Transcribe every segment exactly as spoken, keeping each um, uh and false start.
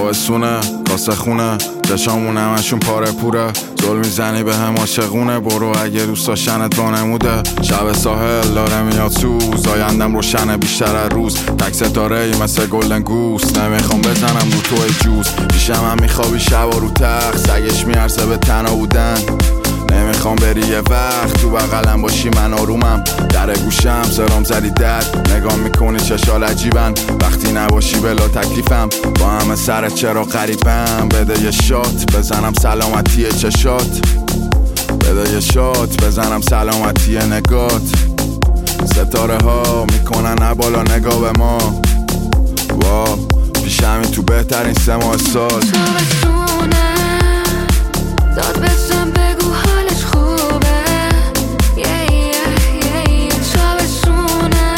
تابستونه کاسه خونه چشامون همشون پاره پوره زل میزنی به هم عاشقونه برو اگه دوست داشتنت وانموده شب ساحل داره میاد سوز آیندم روشنه بیشتر از روز تک ستاره ای مثل گلدن گوس نمیخوام بزنم رو توی جوز پیشم هم میخوابی شب و رو تخت سگش میارسه به تنها بودن نمیخوام بری یه وقت تو بغلم باشی من آرومم در گوشم سرام زدی درد نگاه میکنی چشال عجیبن وقتی نباشی بلا تکلیفم با همه سرت چرا غریبم بده یه شات بزنم سلامتی چشات بده یه شات بزنم سلامتی نگات ستاره ها میکنن نبالا نگاه به ما وا پیشمی تو بهترین سه ماه سال تابستونه داد بزن بگو حالش خوبه yeah, yeah, yeah, yeah. تابستونه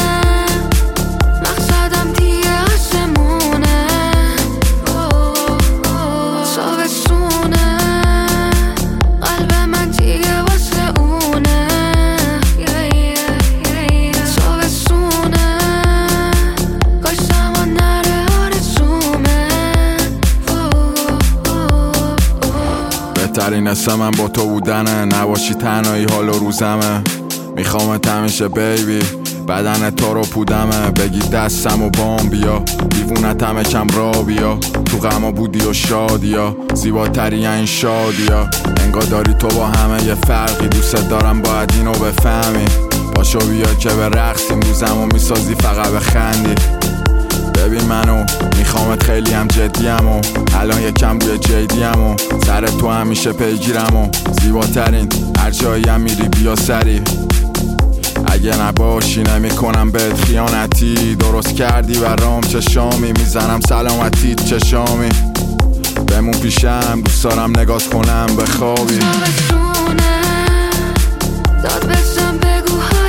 مقصدم دیگه آسمونه oh, oh. تابستونه قلب من دیگه واسه اونه yeah, yeah, yeah, yeah. تابستونه کاش زمان نره آرزومه oh, oh, oh. بهترین اسم من با تو بودنه نباشی تنهایی حال و روزمه میخوامت همیشه بیبی بدن تو رو پودمه بگی دستم و بام بیا دیوونت همه کم را بیا تو غما بودی و شادیا زیباتری این شادیا انگار داری تو با همه یه فرقی دوست دارم باید اینو بفهمی پاشو بیا که به رقصیم روزمو میسازی فقط بخندی ببین منو میخوامت خیلی هم جدیم و الان یکم بوی جدیم و سر تو همیشه پیگیرم و زیباترین هر جایی هم میری بیا سری اگه نباشی نمیکنم بهت خیانتی درست کردی برام چشامی میزنم سلامتی چشامی بمون پیشم دوست دارم نگات کنم بخوابی تابستونه داد بزن بگو